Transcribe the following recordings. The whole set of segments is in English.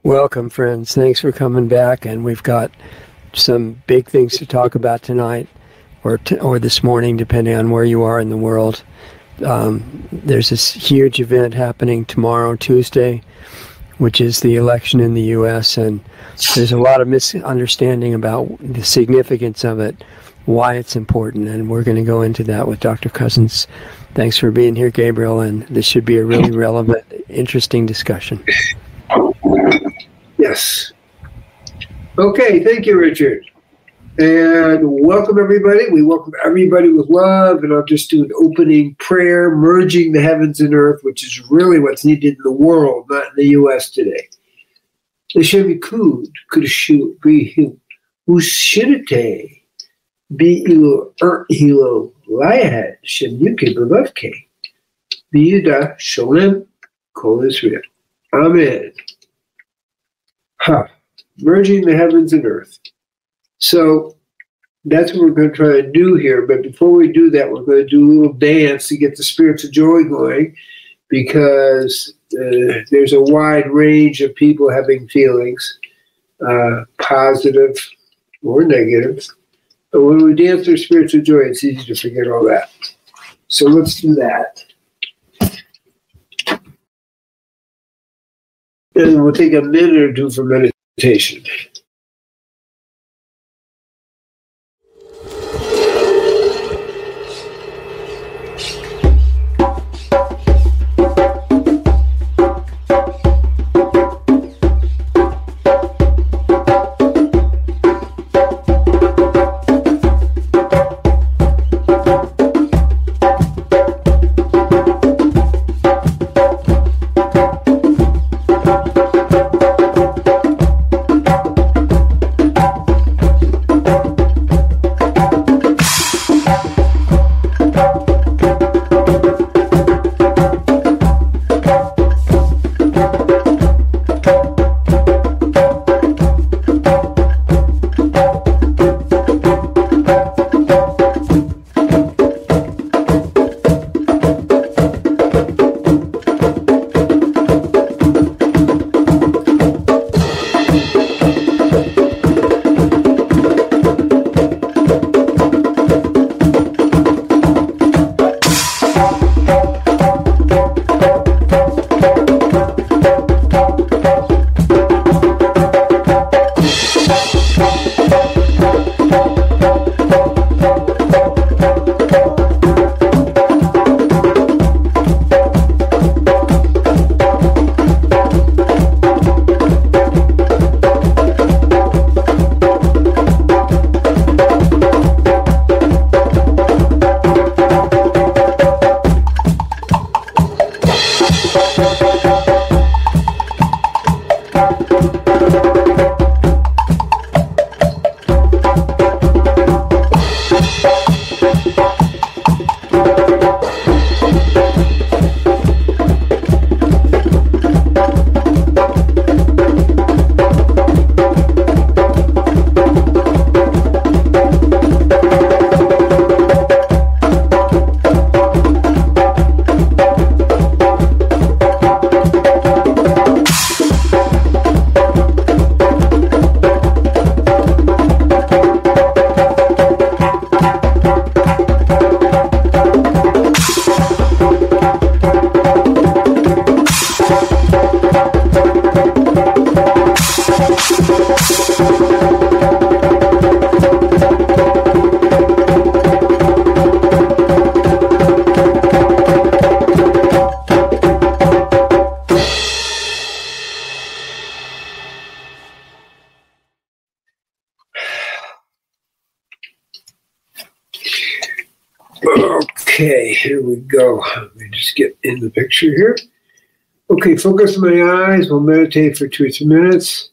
Welcome, friends. Thanks for coming back. And we've got some big things to talk about tonight or this morning, depending on where you are in the world. There's this huge event happening tomorrow, Tuesday, which is the election in the U.S. And there's a lot of misunderstanding about the significance of it, why it's important. And we're going to go into that with Dr. Cousens. Thanks for being here, Gabriel. And this should be a really relevant, interesting discussion. Yes. Okay, thank you, Richard. And welcome, everybody. We welcome everybody with love, and I'll just do an opening prayer, merging the heavens and earth, which is really what's needed in the world, not in the U.S. today. Hashem Yikud, Kudashu, Bihim, Ushidate, Bi'ilo, Hilo, Layahad, Shem Yuke, Bavavke, Biyuda, Shalem, Kol Israel. Amen. Merging the heavens and earth. So that's what we're going to try to do here. But before we do that, we're going to do a little dance to get the spirits of joy going, because there's a wide range of people having feelings, positive or negative. But when we dance their spirits of joy, it's easy to forget all that. So let's do that. And we'll take a minute or two for meditation. Okay, here we go. Let me just get in the picture here. Okay, focus on my eyes. We'll meditate for 2 or 3 minutes.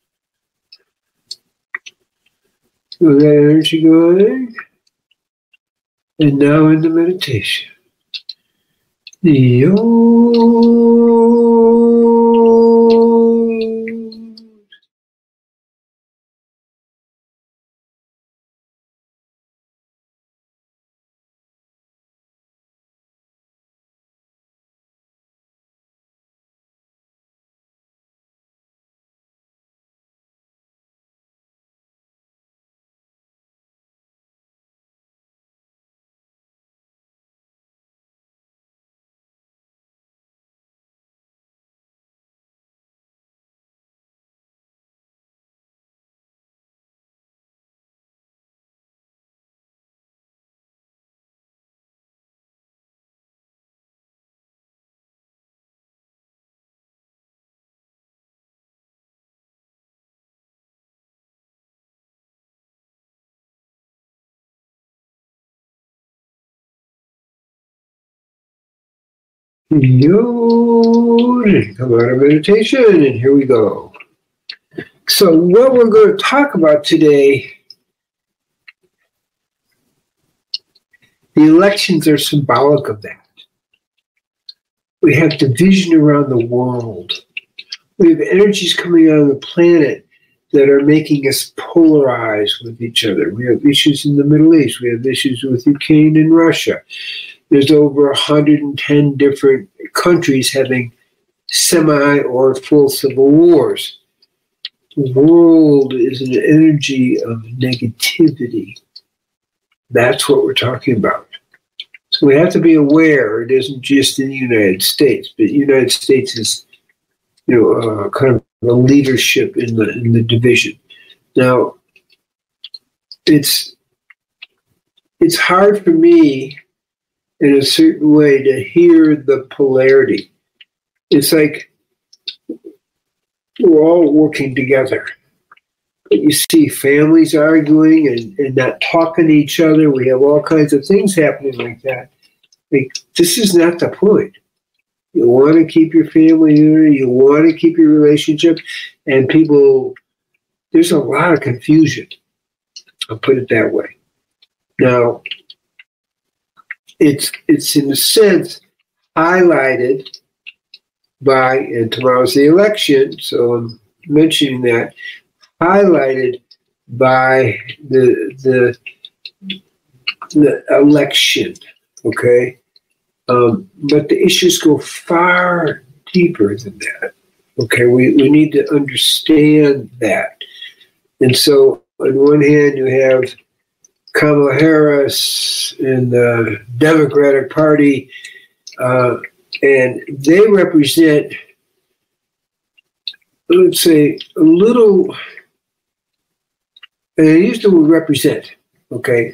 Feel that energy going. And now into meditation. Yod, come out of meditation, and here we go. So what we're going to talk about today, the elections are symbolic of that. We have division around the world. We have energies coming out of the planet that are making us polarize with each other. We have issues in the Middle East. We have issues with Ukraine and Russia. There's over 110 different countries having semi or full civil wars. The world is an energy of negativity. That's what we're talking about. So we have to be aware it isn't just in the United States, but the United States is, kind of a leadership in the division. Now, it's hard for me in a certain way to hear the polarity. It's like we're all working together. But you see families arguing and not talking to each other. We have all kinds of things happening like that. Like, this is not the point. You want to keep your family unity. You want to keep your relationship. And people, there's a lot of confusion. I'll put it that way. Now, it's in a sense highlighted by, and tomorrow's the election, so I'm mentioning that, highlighted by the election, okay? But the issues go far deeper than that, okay? We need to understand that. And so on one hand, you have Kamala Harris and the Democratic Party, and they represent, let's say, a little, and I use the word represent, okay?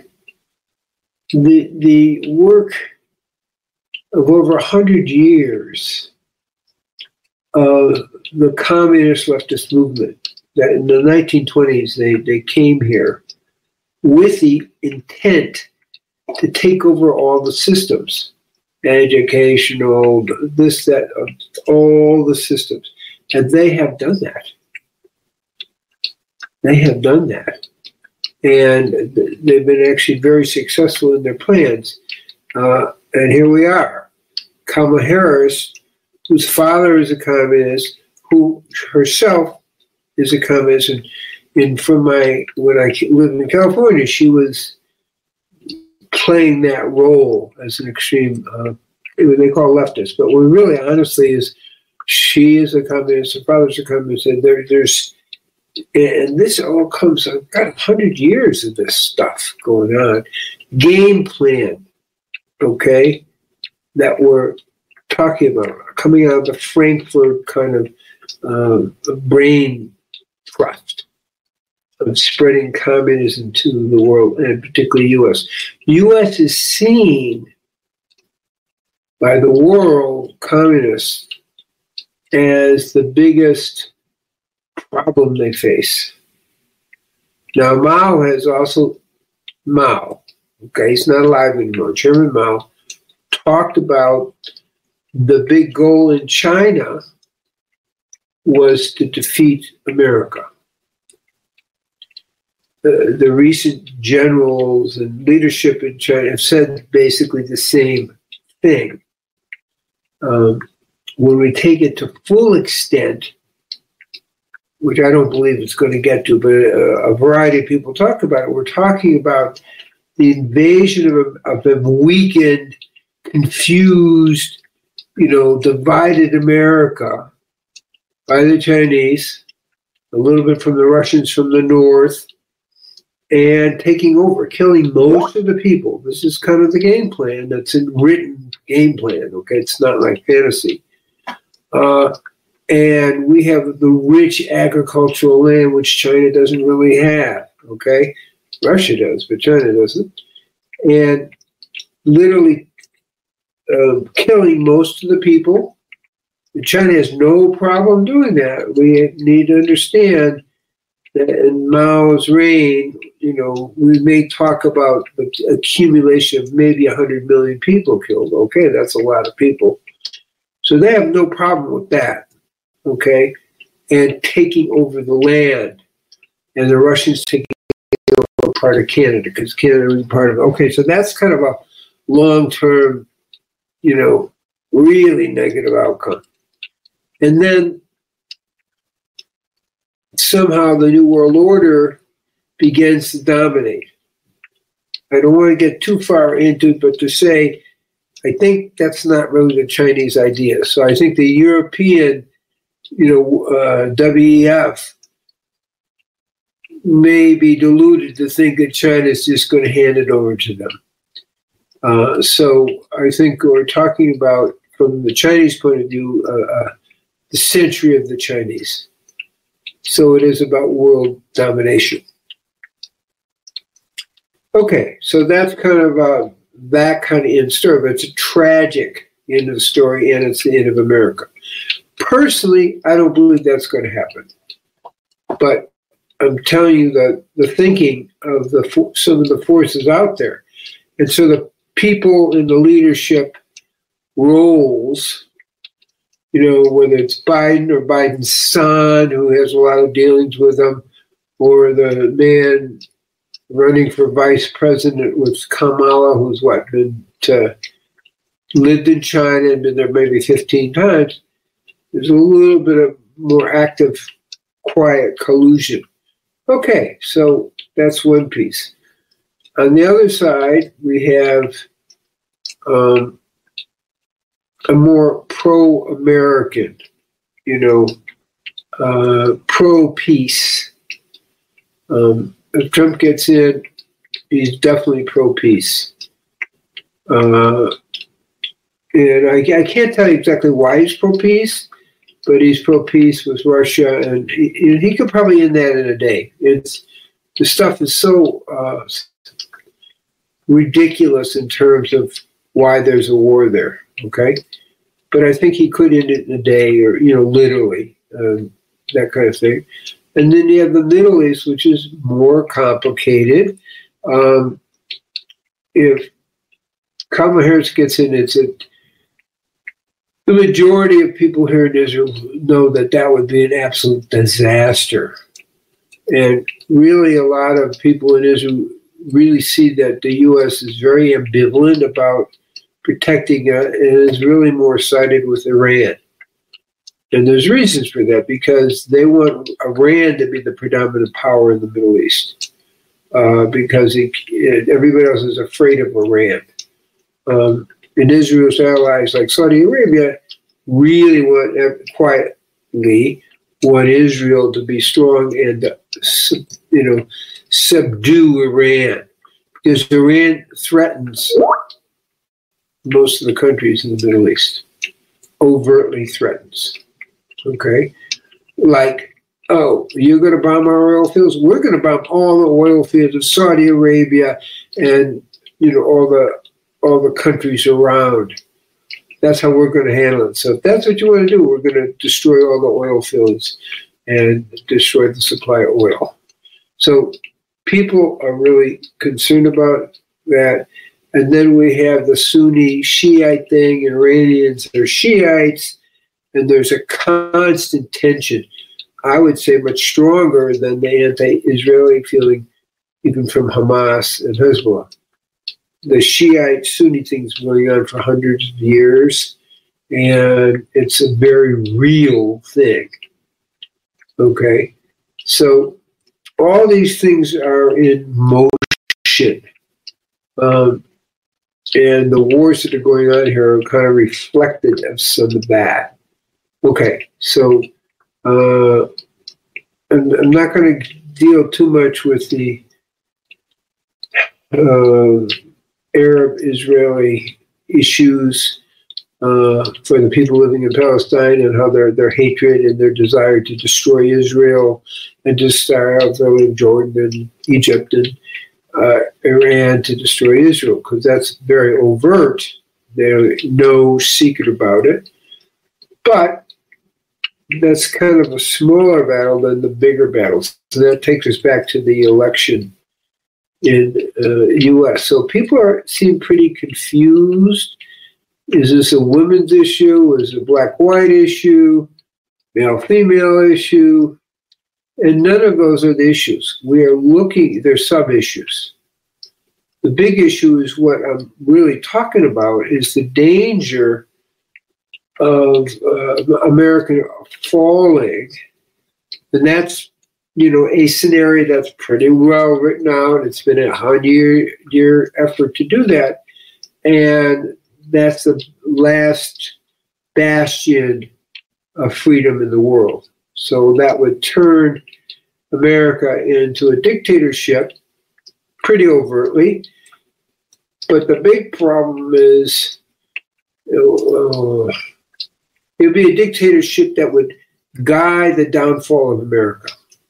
The work of over 100 years of the communist leftist movement, that in the 1920s they came here with the intent to take over all the systems, educational, this, that, all the systems. And they have done that. They have done that. And they've been actually very successful in their plans. And here we are. Kamala Harris, whose father is a communist, who herself is a communist, and from when I lived in California, she was playing that role as an extreme, they call leftist, but what really honestly is, she is a communist, her father's a communist, and and this all comes, I've got 100 years of this stuff going on. Game plan, okay, that we're talking about, coming out of the Frankfurt kind of brain trust of spreading communism to the world, and particularly U.S. U.S. is seen by the world, communists, as the biggest problem they face. Now, Mao, okay, he's not alive anymore, Chairman Mao, talked about the big goal in China was to defeat America. The recent generals and leadership in China have said basically the same thing. When we take it to full extent, which I don't believe it's going to get to, but a variety of people talk about it, we're talking about the invasion of a weakened, confused, divided America by the Chinese, a little bit from the Russians from the north, and taking over, killing most of the people. This is kind of the game plan that's in written game plan, okay? It's not like fantasy. And we have the rich agricultural land, which China doesn't really have, okay? Russia does, but China doesn't. And literally killing most of the people. China has no problem doing that. We need to understand that in Mao's reign, we may talk about the accumulation of maybe 100 million people killed. Okay, that's a lot of people. So they have no problem with that, okay? And taking over the land, and the Russians taking over part of Canada, because Canada was part of it. Okay, so that's kind of a long-term, really negative outcome. And then somehow the New World Order begins to dominate. I don't want to get too far into it, but to say, I think that's not really the Chinese idea. So I think the European, WEF may be deluded to think that China is just going to hand it over to them. So I think we're talking about, from the Chinese point of view, the century of the Chinese. So it is about world domination. Okay, so that's kind of that kind of end story, but it's a tragic end of the story, and it's the end of America. Personally, I don't believe that's going to happen. But I'm telling you that the thinking of some of the forces out there, and so the people in the leadership roles, whether it's Biden or Biden's son, who has a lot of dealings with him, or the man running for vice president with Kamala, who's lived in China and been there maybe 15 times, there's a little bit of more active, quiet collusion. Okay, so that's one piece. On the other side, we have a more pro-American, pro-peace. If Trump gets in, he's definitely pro-peace. And I can't tell you exactly why he's pro-peace, but he's pro-peace with Russia, and he could probably end that in a day. The stuff is so ridiculous in terms of why there's a war there, okay? But I think he could end it in a day, or, literally, that kind of thing. And then you have the Middle East, which is more complicated. If Kamala Harris gets in, the majority of people here in Israel know that would be an absolute disaster. And really, a lot of people in Israel really see that the U.S. is very ambivalent about protecting it, and is really more sided with Iran. And there's reasons for that, because they want Iran to be the predominant power in the Middle East, because everybody else is afraid of Iran. And Israel's allies like Saudi Arabia really quietly want Israel to be strong and, subdue Iran, because Iran threatens most of the countries in the Middle East, overtly threatens. Okay, like, you're going to bomb our oil fields? We're going to bomb all the oil fields of Saudi Arabia and all the countries around. That's how we're going to handle it. So if that's what you want to do, we're going to destroy all the oil fields and destroy the supply of oil. So people are really concerned about that. And then we have the Sunni Shiite thing, and Iranians are Shiites, and there's a constant tension, I would say much stronger than the anti-Israeli feeling, even from Hamas and Hezbollah. The Shiite Sunni thing's going on for hundreds of years, and it's a very real thing. Okay? So all these things are in motion. And the wars that are going on here are kind of reflected of some of that. Okay, so I'm not going to deal too much with the Arab-Israeli issues for the people living in Palestine, and how their hatred and their desire to destroy Israel and desire of Jordan and Egypt and Iran to destroy Israel, because that's very overt. There's no secret about it. But that's kind of a smaller battle than the bigger battles. So that takes us back to the election in the U.S. So people seem pretty confused Is this a women's issue? Is it a black-white issue? Male-female issue? And none of those are the issues. We are looking, they're sub-issues. The big issue is what I'm really talking about is the danger of America falling. And that's, a scenario that's pretty well written out. It's been a 100-year effort to do that. And that's the last bastion of freedom in the world. So that would turn America into a dictatorship pretty overtly. But the big problem is it would be a dictatorship that would guide the downfall of America.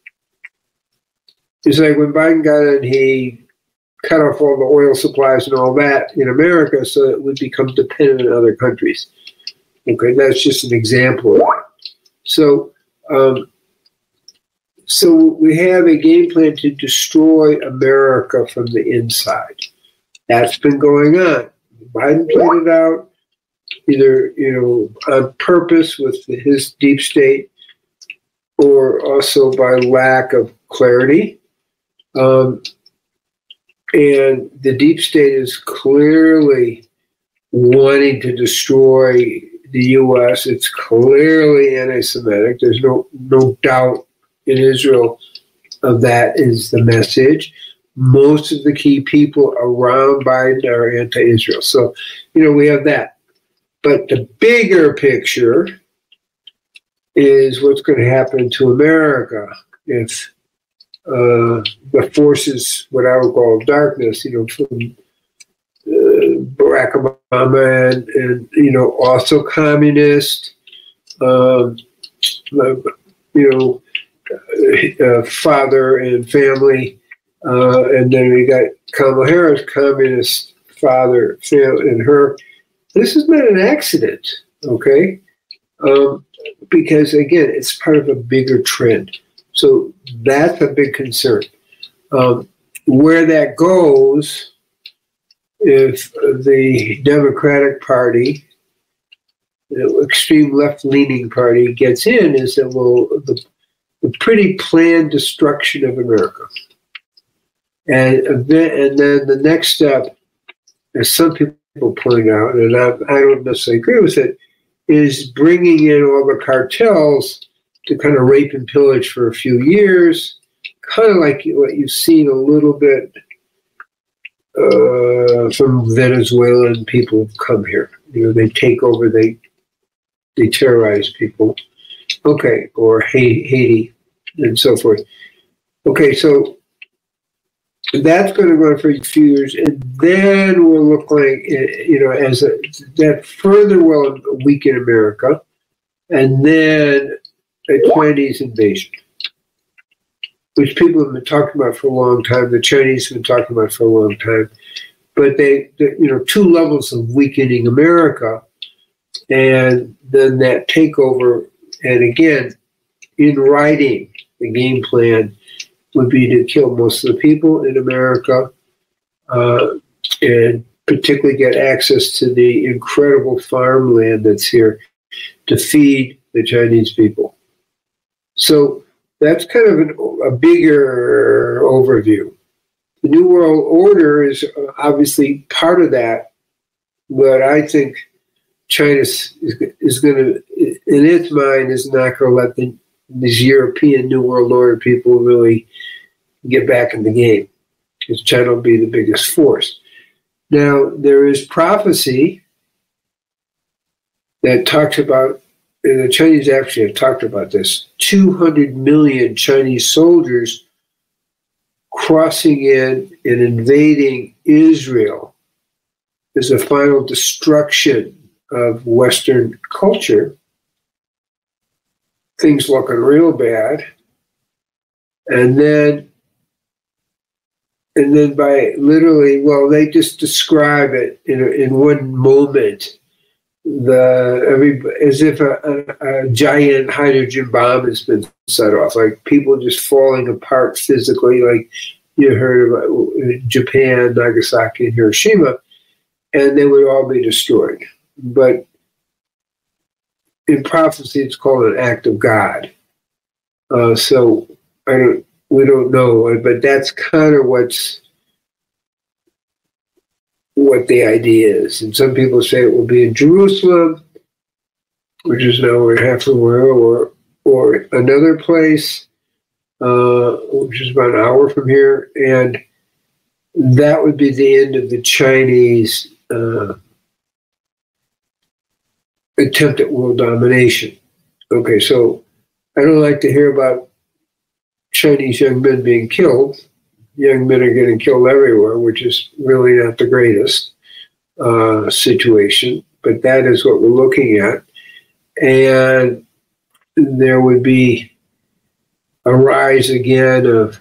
It's like when Biden got in, he cut off all the oil supplies and all that in America so it would become dependent on other countries. Okay, that's just an example of that. So we have a game plan to destroy America from the inside. That's been going on. Biden played it out either, on purpose with his deep state or also by lack of clarity. And the deep state is clearly wanting to destroy the U.S. It's clearly anti-Semitic. There's no doubt in Israel of that is the message. Most of the key people around Biden are anti-Israel. So, we have that. But the bigger picture is what's going to happen to America if the forces, what I would call darkness, from Barack Obama and also communist, father and family, and then we got Kamala Harris, communist father, family, and her. This is not an accident, okay? Because again, it's part of a bigger trend. So that's a big concern. Where that goes, if the Democratic Party, the extreme left-leaning party, gets in, is that the pretty planned destruction of America. And then the next step, as some people point out, and I don't necessarily agree with it, is bringing in all the cartels to kind of rape and pillage for a few years, kind of like what you've seen a little bit from Venezuelan people who've come here. They take over, they terrorize people. Okay, or Haiti and so forth. Okay, so that's going to go on for a few years, and then we'll look like, that further will weaken America, and then a Chinese invasion, which people have been talking about for a long time. The Chinese have been talking about for a long time. But they two levels of weakening America, and then that takeover. And again, in writing, the game plan would be to kill most of the people in America, and particularly get access to the incredible farmland that's here to feed the Chinese people. So that's kind of a bigger overview. The New World Order is obviously part of that, but I think China is going to, in its mind, is not going to let these European New World Order people really get back in the game, because China will be the biggest force. Now, there is prophecy that talks about, and the Chinese actually have talked about this, 200 million Chinese soldiers crossing in and invading Israel as a final destruction of Western culture. Things looking real bad. And then by literally, well, they just describe it in one moment, as if a giant hydrogen bomb has been set off, like people just falling apart physically, like you heard about Japan, Nagasaki, and Hiroshima, and they would all be destroyed. but in prophecy, it's called an act of God. So we don't know, but that's kind of what the idea is. And some people say it will be in Jerusalem, which is an hour and a half from where, or another place, which is about an hour from here, and that would be the end of the Chinese attempt at world domination. Okay, so I don't like to hear about Chinese young men being killed. Young men are getting killed everywhere, which is really not the greatest situation, but that is what we're looking at. And there would be a rise again of,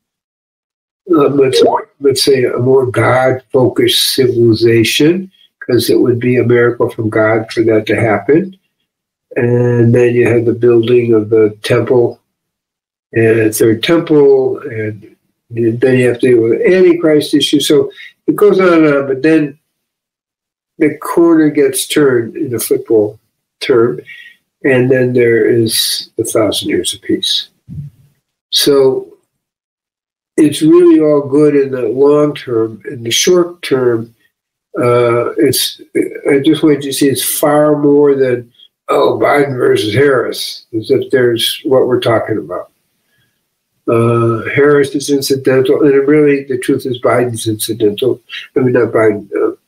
let's say, a more God-focused civilization, because it would be a miracle from God for that to happen. And then you have the building of the temple, and third temple, and then you have to deal with the Antichrist issue. So it goes on and on, but then the corner gets turned in a football term, and then there is 1,000 years of peace. So it's really all good in the long term. In the short term, I just want you to see it's far more than, Biden versus Harris, as if there's what we're talking about. Harris is incidental, and really the truth is Biden's incidental. I mean, not Biden,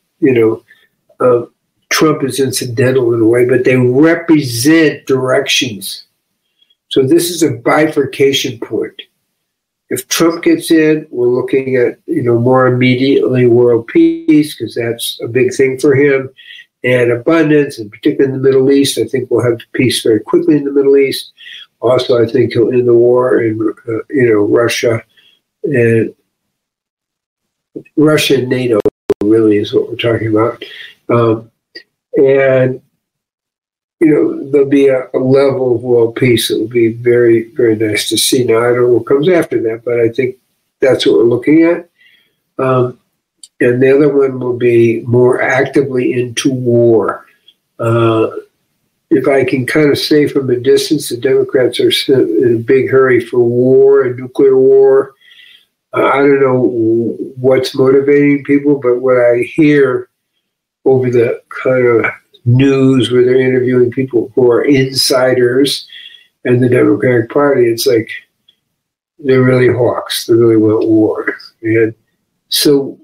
Trump is incidental in a way, but they represent directions. So this is a bifurcation point. If Trump gets in, we're looking at, more immediately world peace, because that's a big thing for him, and abundance, and particularly in the Middle East. I think we'll have peace very quickly in the Middle East. Also, I think he'll end the war in, Russia and NATO really is what we're talking about. And there'll be a level of world peace that will be very, very nice to see. Now, I don't know what comes after that, but I think that's what we're looking at. And the other one will be more actively into war. If I can kind of say from a distance, the Democrats are in a big hurry for war and nuclear war. I don't know what's motivating people, but what I hear over the kind of news where they're interviewing people who are insiders in the Democratic Party, it's like they're really hawks. They really want war. And so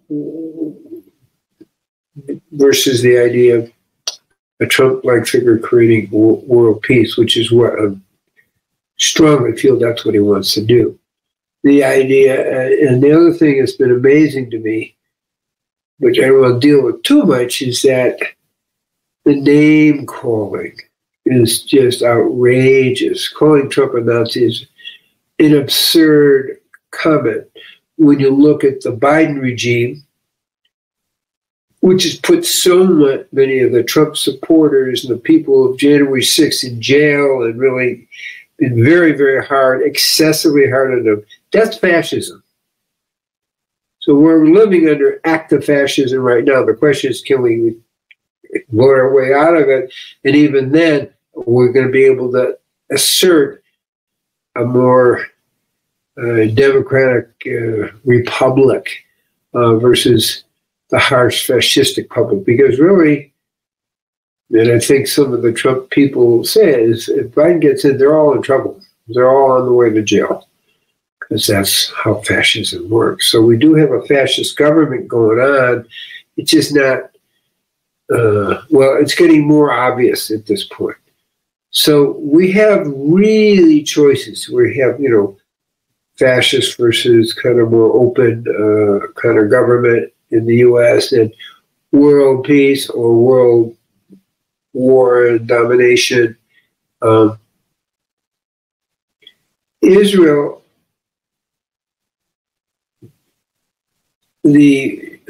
versus the idea of a Trump-like figure creating world peace, which is what I strongly feel that's what he wants to do. The idea, and the other thing that's been amazing to me, which I don't want to deal with too much, is that the name calling is just outrageous. Calling Trump a Nazi is an absurd comment when you look at the Biden regime, which has put so many of the Trump supporters and the people of January 6th in jail and really been very, very hard, excessively hard on them. That's fascism. So we're living under active fascism right now. The question is, can we blow our way out of it? And even then, we're going to be able to assert a more democratic republic versus the harsh fascistic public. Because really, and I think some of the Trump people say is, if Biden gets in, they're all in trouble. They're all on the way to jail. Because that's how fascism works. So we do have a fascist government going on. It's just not, it's getting more obvious at this point. So we have really choices. We have, fascist versus kind of more open kind of government in the U.S. and world peace or world war and domination. Israel, the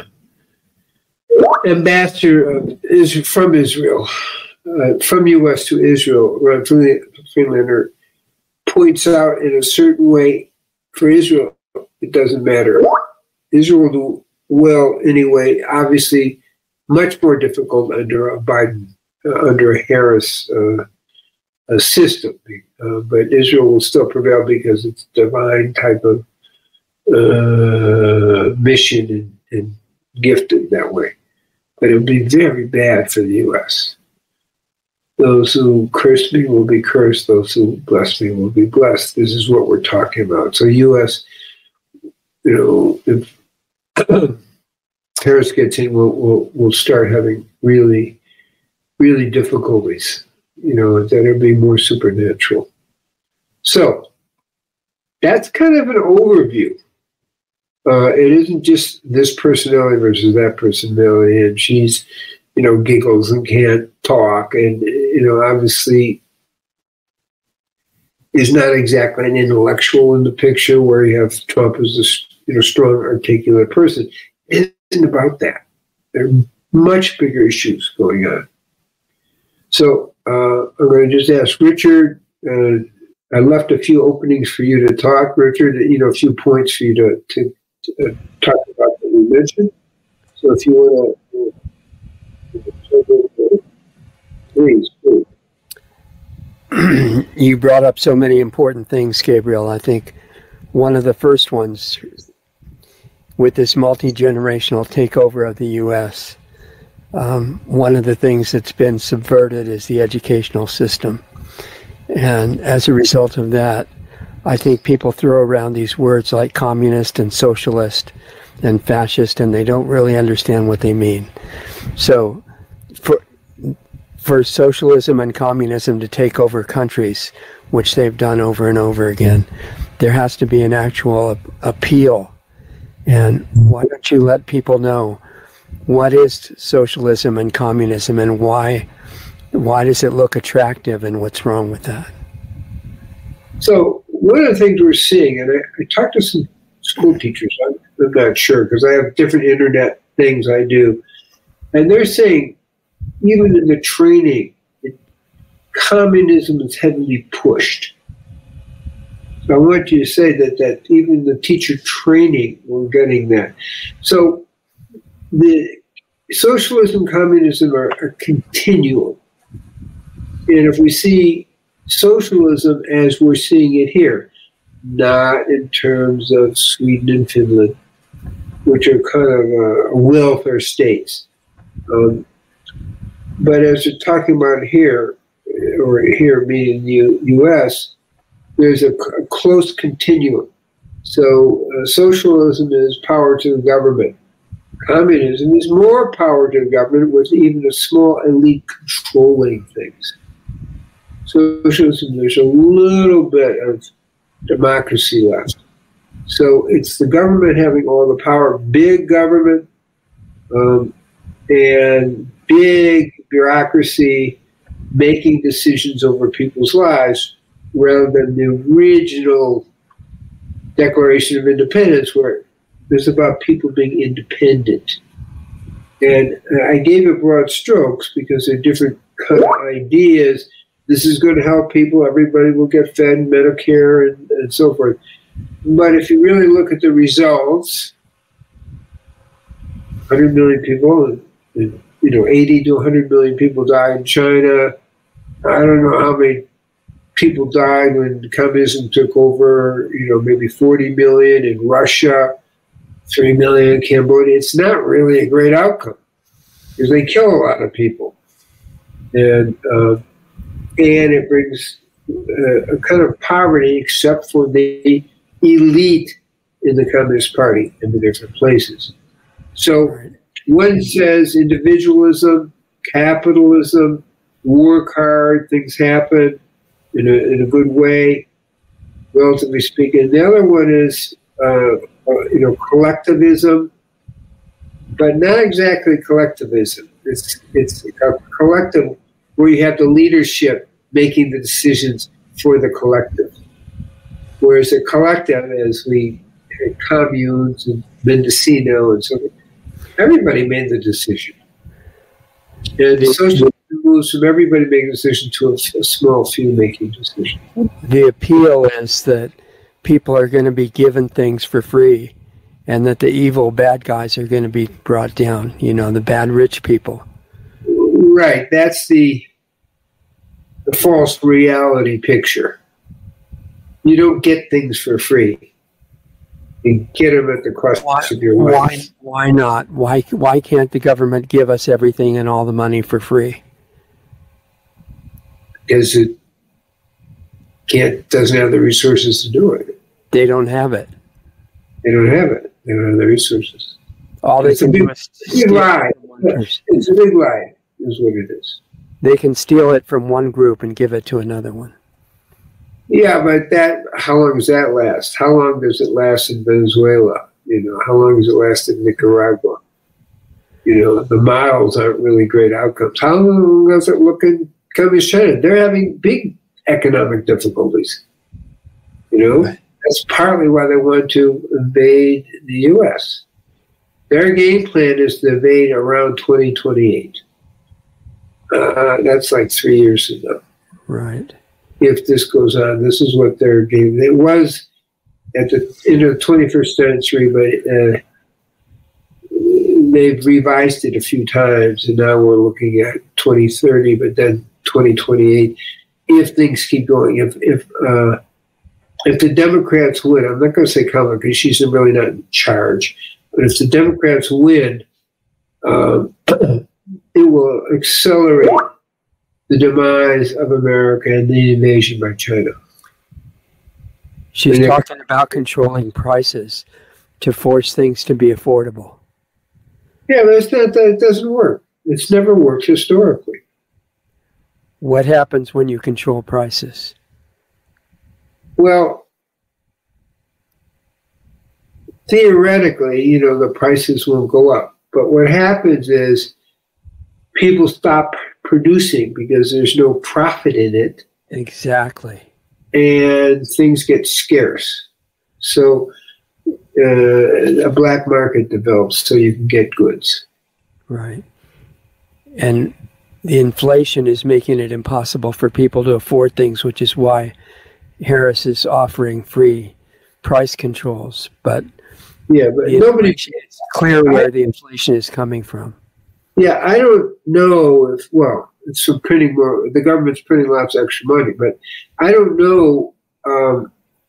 ambassador of Israel, from U.S. to Israel, Ron Friedlander, points out in a certain way, for Israel, it doesn't matter. Israel will do well anyway. Obviously, much more difficult under a Biden, under a Harris system. But Israel will still prevail because it's a divine type of mission and gifted that way. But it would be very bad for the U.S. Those who curse me will be cursed. Those who bless me will be blessed. This is what we're talking about. So U.S., if Harris gets in, we'll start having really, really difficulties, that'll be more supernatural. So that's kind of an overview. It isn't just this personality versus that personality, and she's, giggles and can't talk, and, obviously is not exactly an intellectual in the picture where you have Trump as a strong, articulate person. It isn't about that. There are much bigger issues going on. So I'm going to just ask Richard. I left a few openings for you to talk, Richard. A few points for you to talk about that we mentioned. So if you want to, please. You brought up so many important things, Gabriel. I think one of the first ones with this multi-generational takeover of the U.S., one of the things that's been subverted is the educational system. And as a result of that, I think people throw around these words like communist and socialist and fascist, and they don't really understand what they mean. So for socialism and communism to take over countries, which they've done over and over again, there has to be an actual appeal. And why don't you let people know what is socialism and communism, and why does it look attractive, and what's wrong with that? So one of the things we're seeing, and I talked to some school teachers, I'm not sure, because I have different internet things I do, and they're saying even in the training, communism is heavily pushed. So I want you to say that even the teacher training, we're getting that. So the socialism, communism are continual. And if we see socialism as we're seeing it here, not in terms of Sweden and Finland, which are kind of welfare states. But as we're talking about here, or here meaning the U.S., there's a close continuum. So socialism is power to the government. Communism is more power to the government with even a small elite controlling things. Socialism, there's a little bit of democracy left. So it's the government having all the power, big government, and big bureaucracy making decisions over people's lives, rather than the original Declaration of Independence, where it's about people being independent. And I gave it broad strokes because they're different kind of ideas. This is going to help people. Everybody will get fed Medicare and so forth. But if you really look at the results, 100 million people, 80 to 100 million people die in China. I don't know how many people died when communism took over, maybe 40 million in Russia, 3 million in Cambodia. It's not really a great outcome because they kill a lot of people. And it brings a kind of poverty, except for the elite in the Communist Party in the different places. So one says individualism, capitalism, work hard, things happen in a good way, relatively speaking. The other one is, collectivism, but not exactly collectivism. It's a collective where you have the leadership making the decisions for the collective. Whereas a collective, as we had communes and Mendocino and so on, everybody made the decision. And the socialism moves from everybody making a decision to a small few making decisions. The appeal is that people are going to be given things for free, and that the evil bad guys are going to be brought down, the bad rich people. Right. That's the false reality picture. You don't get things for free. You get them at the cost of your life. Why not? Why can't the government give us everything and all the money for free? Because it doesn't have the resources to do it. They don't have it. They don't have it. They don't have the resources. All they can do is steal it. It's a big lie, is what it is. They can steal it from one group and give it to another one. Yeah, but how long does that last? How long does it last in Venezuela? How long does it last in Nicaragua? The models aren't really great outcomes. How long does it look in Communist China? They're having big economic difficulties. That's partly why they want to invade the U.S. Their game plan is to invade around 2028. That's like 3 years from now. Right. If this goes on, this is what their game. It was at the end of the 21st century, but they've revised it a few times, and now we're looking at 2030, but then 2028. If things keep going, if the Democrats win, I'm not going to say Kamala because she's really not in charge, but if the Democrats win, it will accelerate the demise of America and the invasion by China. She's talking about controlling prices to force things to be affordable. Yeah, but that doesn't work. It's never worked historically. What happens when you control prices? Well, theoretically, the prices will go up. But what happens is people stop producing because there's no profit in it. Exactly. And things get scarce. So a black market develops so you can get goods. Right. And the inflation is making it impossible for people to afford things, which is why Harris is offering free price controls. But nobody. It's clear where the inflation is coming from. Yeah, I don't know it's from printing more. The government's printing lots of extra money, but I don't know how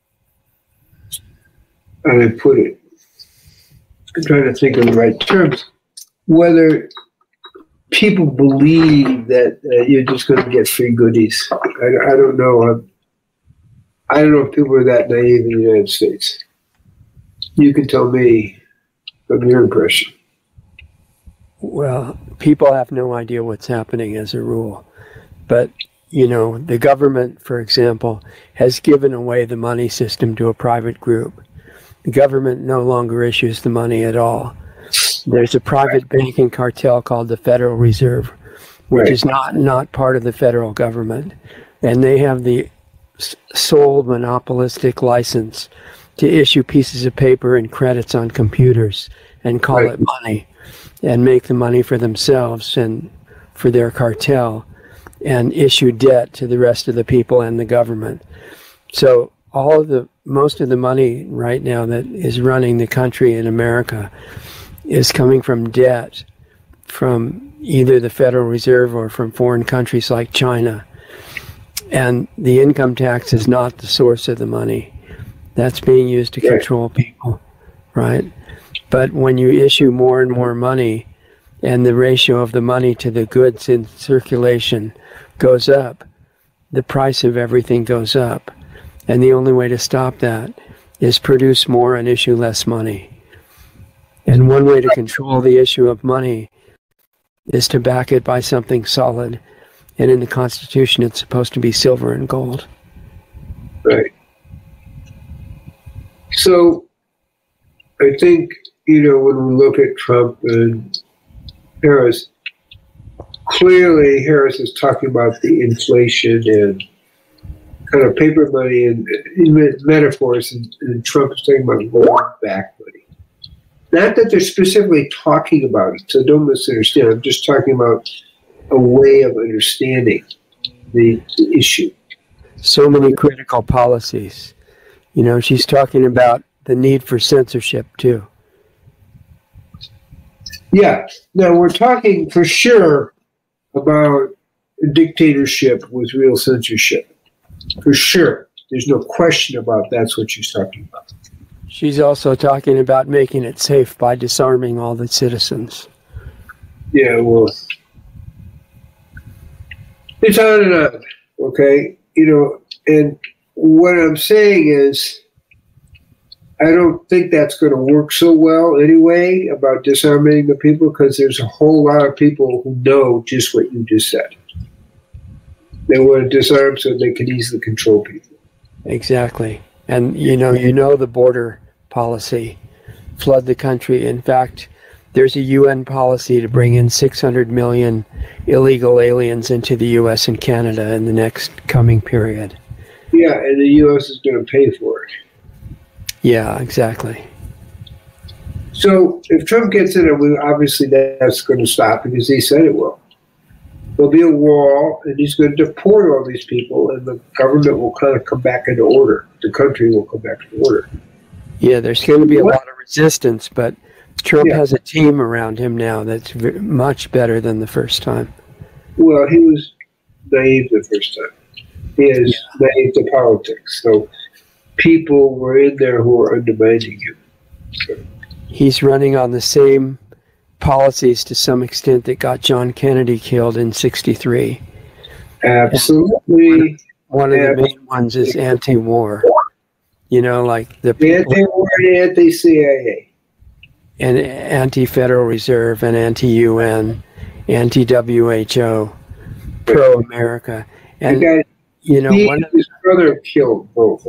to put it. I'm trying to think of the right terms. Whether people believe that you're just going to get free goodies. I don't know. I don't know if people are that naive in the United States. You can tell me from your impression. Well, people have no idea what's happening as a rule. But, the government, for example, has given away the money system to a private group. The government no longer issues the money at all. There's a private banking cartel called the Federal Reserve, which is not part of the federal government. And they have the sole monopolistic license to issue pieces of paper and credits on computers and call it money and make the money for themselves and for their cartel and issue debt to the rest of the people and the government. So most of the money right now that is running the country in America is coming from debt from either the Federal Reserve or from foreign countries like China. And the income tax is not the source of the money. That's being used to control people, right? But when you issue more and more money and the ratio of the money to the goods in circulation goes up, the price of everything goes up. And the only way to stop that is produce more and issue less money. And one way to control the issue of money is to back it by something solid. And in the Constitution, it's supposed to be silver and gold. Right. So I think, when we look at Trump and Harris, clearly Harris is talking about the inflation and kind of paper money and metaphors, and Trump is talking about gold back money. Not that they're specifically talking about it, so don't misunderstand. I'm just talking about a way of understanding the issue. So many critical policies. She's talking about the need for censorship, too. Yeah. Now we're talking for sure about a dictatorship with real censorship. For sure. There's no question about that's what she's talking about. She's also talking about making it safe by disarming all the citizens. Yeah, well, it's on and on, okay? And what I'm saying is, I don't think that's going to work so well anyway about disarming the people, because there's a whole lot of people who know just what you just said. They want to disarm so they can easily control people. Exactly. And you know the border policy, flood the country. In fact, there's a UN policy to bring in 600 million illegal aliens into the U.S. and Canada in the next coming period. Yeah, and the U.S. is going to pay for it. Yeah, exactly. So if Trump gets in, obviously that's going to stop because he said it will. There'll be a wall, and he's going to deport all these people, and the government will kind of come back into order. The country will come back into order. Yeah, there's going to be a lot of resistance, but Trump has a team around him now that's much better than the first time. Well, he was naive the first time. He is naive to politics. So people were in there who were undermining him. So. He's running on the same policies to some extent that got John Kennedy killed in '63. Absolutely. One of the main ones is anti-war. Like the anti-war and anti-CIA. And anti-Federal Reserve and anti-UN, anti-WHO, pro-America. And, his brother killed both.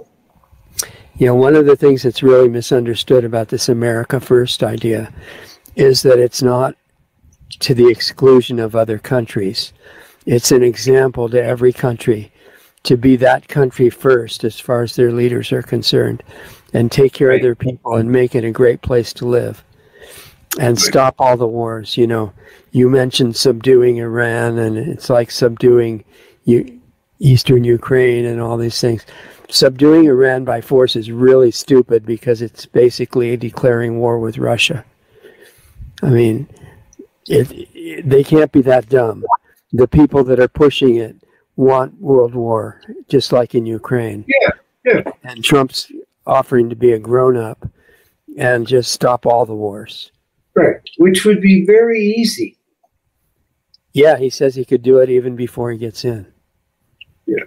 One of the things that's really misunderstood about this America First idea is that it's not to the exclusion of other countries. It's an example to every country to be that country first as far as their leaders are concerned and take care of their people and make it a great place to live and stop all the wars. You mentioned subduing Iran, and it's like subduing Eastern Ukraine and all these things. Subduing Iran by force is really stupid because it's basically declaring war with Russia. I mean, they can't be that dumb. The people that are pushing it want world war, just like in Ukraine. Yeah. And Trump's offering to be a grown-up and just stop all the wars. Right, which would be very easy. Yeah, he says he could do it even before he gets in. Yeah.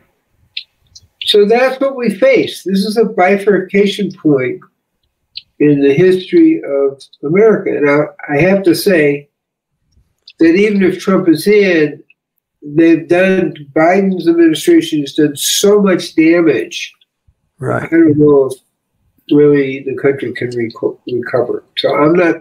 So that's what we face. This is a bifurcation point in the history of America. Now, I have to say that even if Trump is in, Biden's administration has done so much damage. Right. I don't know if really the country can recover. So I'm not,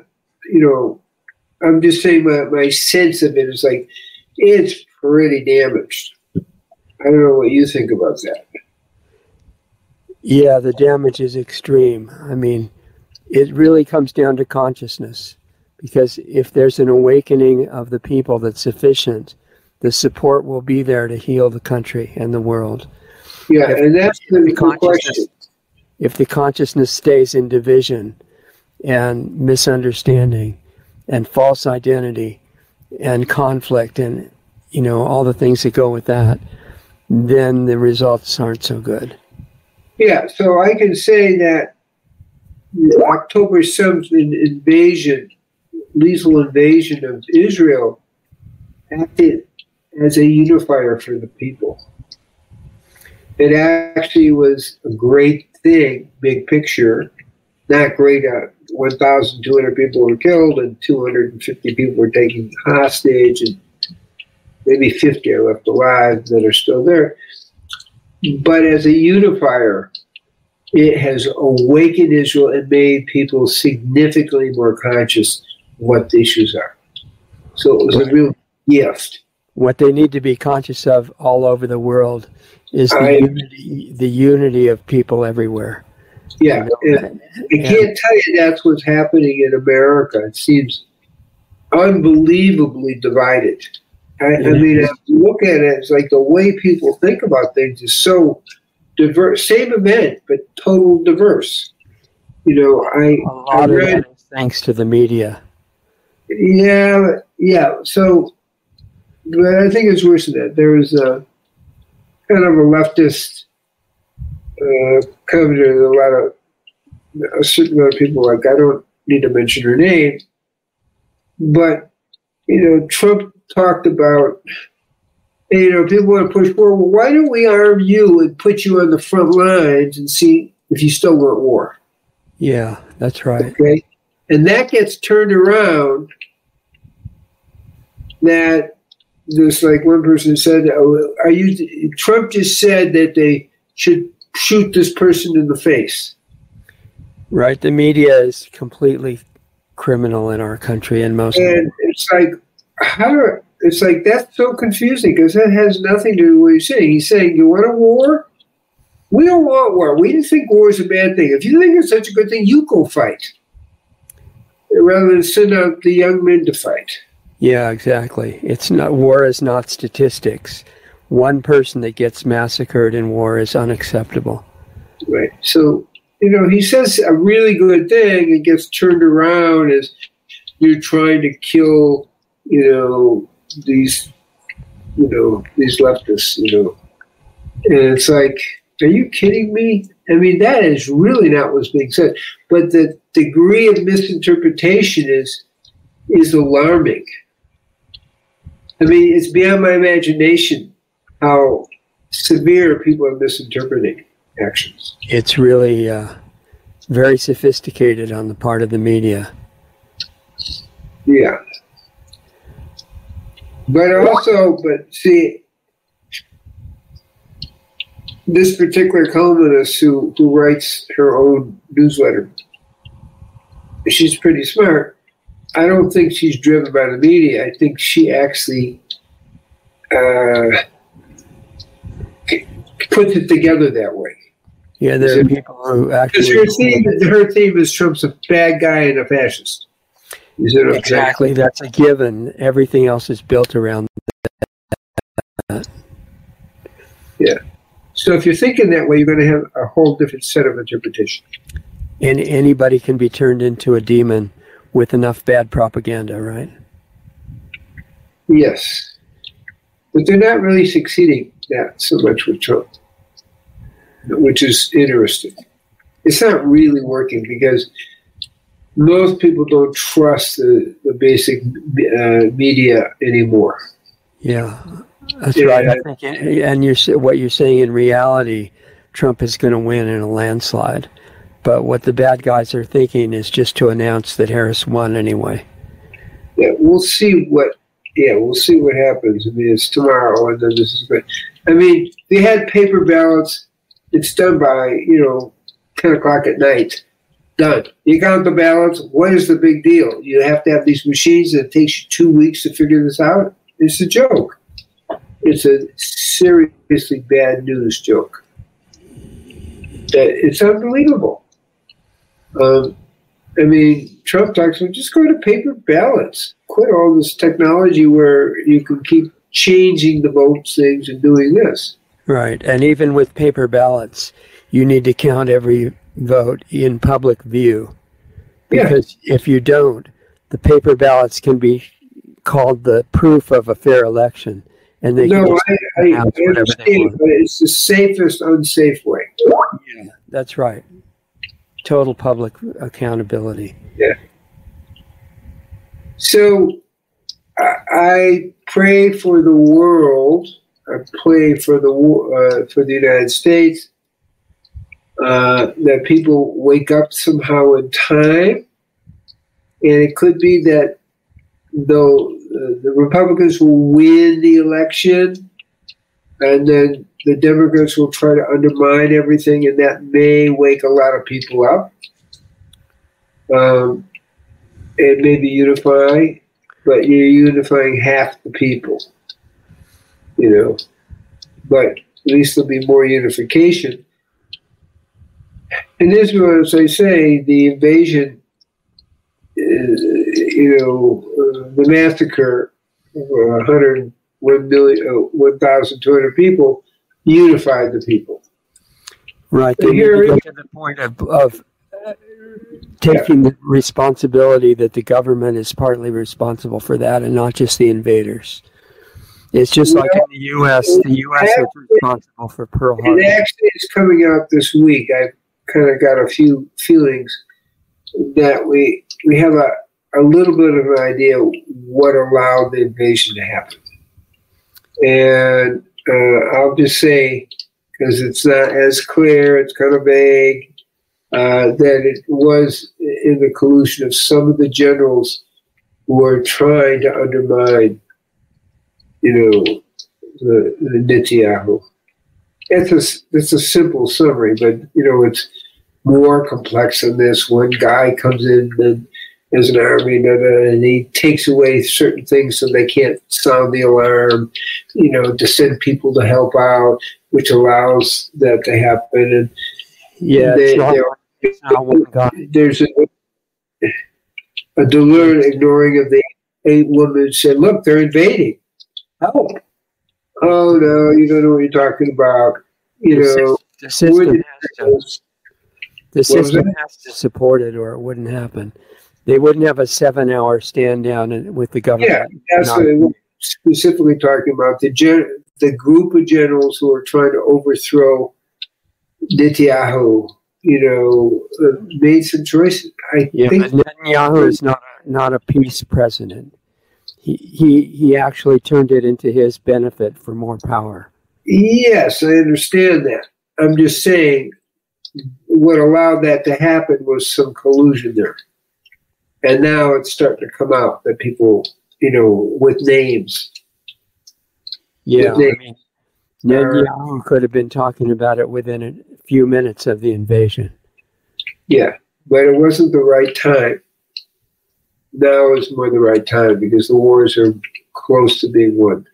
I'm just saying my sense of it is like, it's pretty damaged. I don't know what you think about that. Yeah, the damage is extreme. I mean, it really comes down to consciousness, because if there's an awakening of the people that's sufficient, the support will be there to heal the country and the world. Yeah, and that's the question. If the consciousness stays in division and misunderstanding and false identity and conflict and, all the things that go with that, then the results aren't so good. Yeah, so I can say that the October 7th lethal invasion of Israel acted as a unifier for the people. It actually was a great thing, big picture. Not great. 1,200 people were killed and 250 people were taken hostage, and maybe 50 are left alive that are still there. But as a unifier, it has awakened Israel and made people significantly more conscious of what the issues are. So it was a real gift. What they need to be conscious of all over the world is the unity of people everywhere. Yeah, and I can't tell you that's what's happening in America. It seems unbelievably divided. I mean, if you look at it, it's like the way people think about things is so diverse. Same event, but total diverse. A lot of that is thanks to the media. Yeah. So, but I think it's worse than that. There was a kind of a leftist commentator. A certain amount of people, like, I don't need to mention her name, but Trump talked about, people want to push forward. Well, why don't we arm you and put you on the front lines and see if you still want war? Yeah, that's right. Okay, and that gets turned around. That just like one person said, Trump just said that they should shoot this person in the face. Right. The media is completely criminal in our country, and it's like, it's like, that's so confusing, because that has nothing to do with what he's saying. He's saying, you want a war? We don't want war. We didn't think war is a bad thing. If you think it's such a good thing, you go fight, rather than send out the young men to fight. Yeah, exactly. War is not statistics. One person that gets massacred in war is unacceptable. Right. So, he says a really good thing and gets turned around as you're trying to kill, these leftists, And it's like, are you kidding me? I mean, that is really not what's being said. But the degree of misinterpretation is alarming. I mean, it's beyond my imagination how severe people are misinterpreting actions. It's really very sophisticated on the part of the media. Yeah. But see, this particular columnist who writes her own newsletter, she's pretty smart. I don't think she's driven by the media. I think she actually puts it together that way. Yeah, there are people who actually... Because her theme is Trump's a bad guy and a fascist. Exactly, that's a given. Everything else is built around that. Yeah. So if you're thinking that way, you're going to have a whole different set of interpretation. And anybody can be turned into a demon with enough bad propaganda, right? Yes. But they're not really succeeding that so much with Trump, which is interesting. It's not really working because most people don't trust the basic media anymore. Yeah, that's right. I think, and what you're saying in reality, Trump is going to win in a landslide. But what the bad guys are thinking is just to announce that Harris won anyway. Yeah, we'll see what happens. I mean, it's tomorrow, and then this is good. I mean, they had paper ballots. It's done by 10 o'clock at night. Done. You count the ballots. What is the big deal? You have to have these machines, and it takes you 2 weeks to figure this out. It's a joke. It's a seriously bad news joke. It's unbelievable. I mean, Trump talks about just go to paper ballots. Quit all this technology where you can keep changing the vote things and doing this. Right. And even with paper ballots, you need to count every vote in public view. Because if you don't, the paper ballots can be called the proof of a fair election. And they I understand, but it's the safest unsafe way. Yeah, that's right. Total public accountability. Yeah. So I pray for the world. I pray for the United States that people wake up somehow in time, and it could be that though the Republicans will win the election, and then the Democrats will try to undermine everything, and that may wake a lot of people up and maybe unify, but you're unifying half the people, but at least there'll be more unification. In Israel, as I say, the invasion, the massacre of 1,200 people unified the people. Right. They need to get to the point of taking the responsibility that the government is partly responsible for that and not just the invaders. It's just like in the U.S. The U.S. is responsible for Pearl Harbor. It actually is coming out this week. I've kind of got a few feelings that we have a little bit of an idea what allowed the invasion to happen. And I'll just say, because it's not as clear, it's kind of vague, that it was in the collusion of some of the generals who were trying to undermine, the Netanyahu. It's a simple summary, but it's more complex than this. One guy comes in and as an army, and he takes away certain things so they can't sound the alarm, to send people to help out, which allows that to happen. And there's a deliberate ignoring of the 8 women who said, "Look, they're invading." Oh no, you don't know what you're talking about. The system has to support it, or it wouldn't happen. They wouldn't have a 7-hour stand down with the government. Yeah, that's what we're specifically talking about. The group of generals who are trying to overthrow Netanyahu, made some choices. I think Netanyahu is not a peace president. He actually turned it into his benefit for more power. Yes, I understand that. I'm just saying what allowed that to happen was some collusion there. And now it's starting to come out that people, with names. Yeah, Netanyahu could have been talking about it within a few minutes of the invasion. Yeah, but it wasn't the right time. Now is more the right time because the wars are close to being won.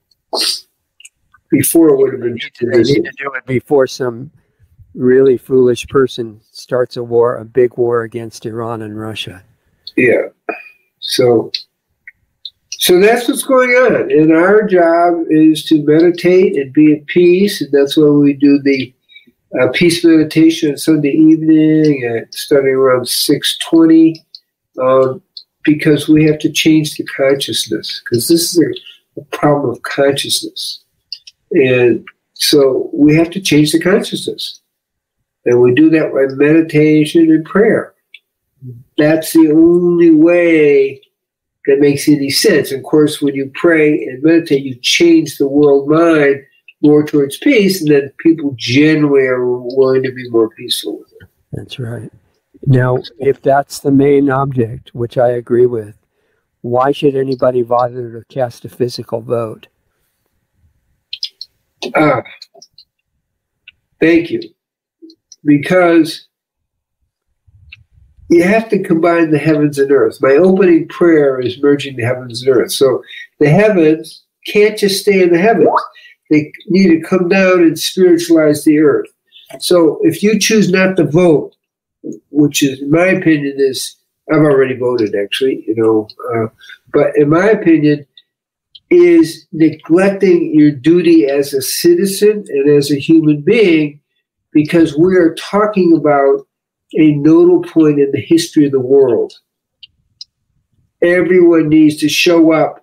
Before it would have been. They need to do it before some really foolish person starts a big war against Iran and Russia. Yeah. So that's what's going on. And our job is to meditate and be at peace. And that's why we do the peace meditation on Sunday evening starting around 6:20. Because we have to change the consciousness. Because this is a problem of consciousness. And so we have to change the consciousness. And we do that by meditation and prayer. That's the only way that makes any sense. Of course, when you pray and meditate, you change the world mind more towards peace, and then people generally are willing to be more peaceful with it. That's right. Now, if that's the main object, which I agree with, why should anybody bother to cast a physical vote? Thank you. Because you have to combine the heavens and earth. My opening prayer is merging the heavens and earth. So the heavens can't just stay in the heavens. They need to come down and spiritualize the earth. So if you choose not to vote, which is, in my opinion, I've already voted actually, but in my opinion, is neglecting your duty as a citizen and as a human being, because we are talking about a nodal point in the history of the world. Everyone needs to show up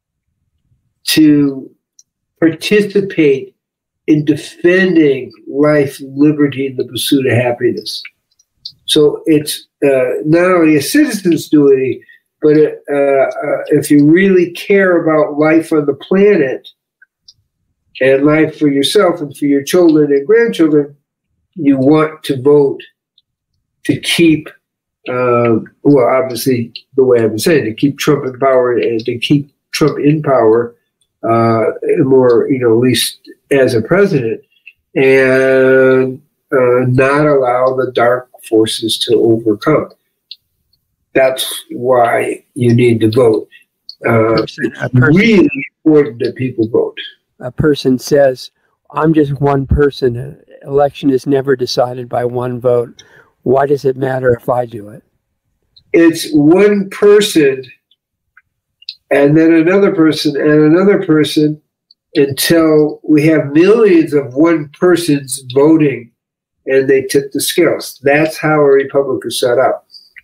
to participate in defending life, liberty, and the pursuit of happiness. So it's not only a citizen's duty, but if you really care about life on the planet and life for yourself and for your children and grandchildren, you want to vote to keep, obviously, the way I've been saying, to keep Trump in power and to keep Trump in power more, at least as a president, and not allow the dark forces to overcome. That's why you need to vote. It's really important that people vote. A person says, I'm just one person. An election is never decided by one vote. Why does it matter if I do it? It's one person and then another person and another person until we have millions of one persons voting and they tip the scales. That's how a republic is set up.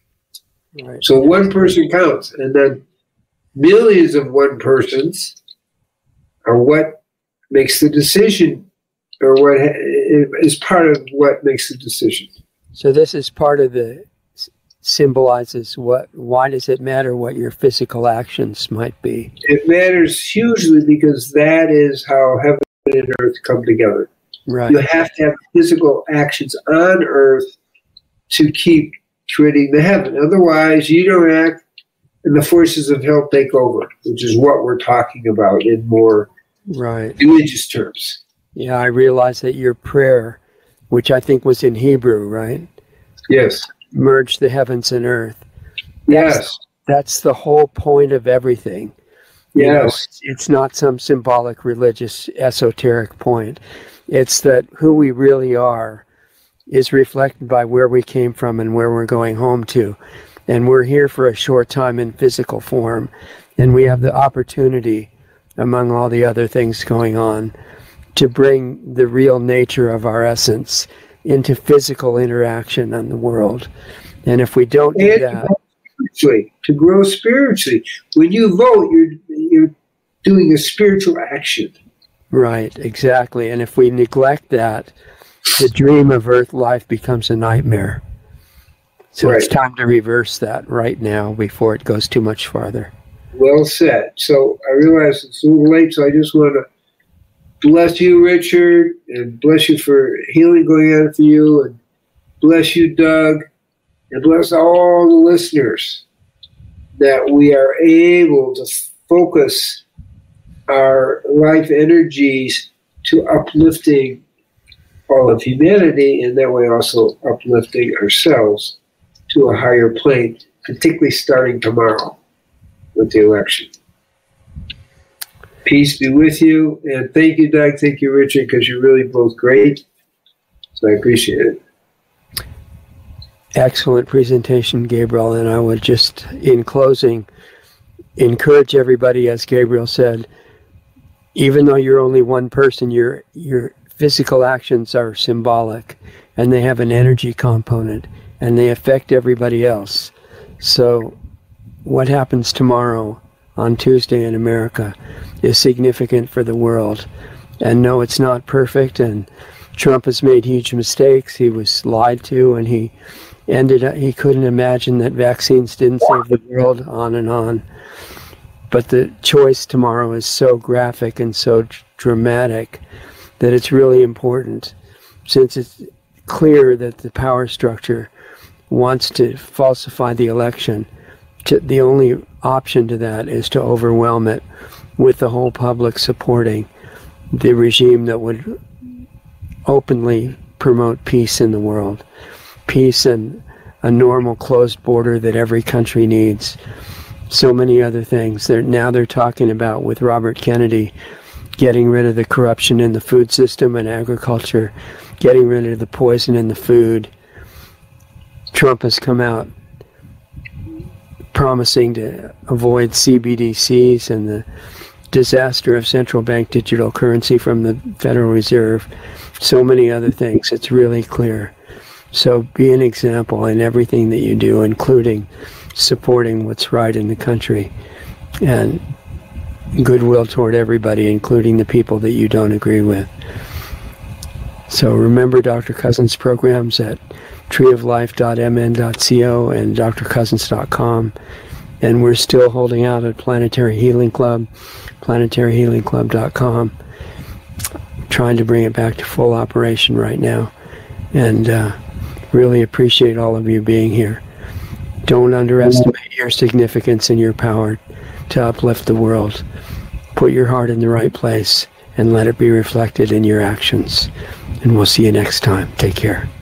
Right. So one person counts, and then millions of one persons are what makes the decision, or what is part of what makes the decision. So this is part of the symbolizes why does it matter what your physical actions might be? It matters hugely because that is how heaven and earth come together. Right. You have to have physical actions on earth to keep creating the heaven. Otherwise, you don't act and the forces of hell take over, which is what we're talking about in more religious terms. Yeah, I realize that your prayer, which I think was in Hebrew, right? Yes. Merge the heavens and earth. Yes. That's the whole point of everything. Yes. It's not some symbolic, religious, esoteric point. It's that who we really are is reflected by where we came from and where we're going home to. And we're here for a short time in physical form. And we have the opportunity, among all the other things going on, to bring the real nature of our essence into physical interaction in the world. And if we don't do that... To grow spiritually. When you vote, you're doing a spiritual action. Right, exactly. And if we neglect that, the dream of earth life becomes a nightmare. So It's time to reverse that right now before it goes too much farther. Well said. So I realize it's a little late, so I just want to bless you, Richard, and bless you for healing going on for you, and bless you, Doug, and bless all the listeners that we are able to focus our life energies to uplifting all of humanity, and that way also uplifting ourselves to a higher plane, particularly starting tomorrow with the election. Peace be with you, and thank you, Doug. Thank you, Richard, because you're really both great. So I appreciate it. Excellent presentation, Gabriel. And I would just, in closing, encourage everybody, as Gabriel said, even though you're only one person, your physical actions are symbolic, and they have an energy component, and they affect everybody else. So what happens tomorrow on Tuesday in America is significant for the world. And no, it's not perfect, and Trump has made huge mistakes. He was lied to, and he couldn't imagine that vaccines didn't save the world, on and on. But the choice tomorrow is so graphic and so dramatic that it's really important, since it's clear that the power structure wants to falsify the election. The only option to that is to overwhelm it with the whole public supporting the regime that would openly promote peace in the world. Peace and a normal closed border that every country needs. So many other things. Now they're talking about, with Robert Kennedy, getting rid of the corruption in the food system and agriculture, getting rid of the poison in the food. Trump has come out promising to avoid CBDCs and the disaster of central bank digital currency from the Federal Reserve. So many other things. It's really clear. So be an example in everything that you do, including supporting what's right in the country and goodwill toward everybody, including the people that you don't agree with. So remember Dr. Cousins' programs at treeoflife.mn.co and drcousins.com. And we're still holding out at Planetary Healing Club, planetaryhealingclub.com. Trying to bring it back to full operation right now. And really appreciate all of you being here. Don't underestimate your significance and your power to uplift the world. Put your heart in the right place and let it be reflected in your actions. And we'll see you next time. Take care.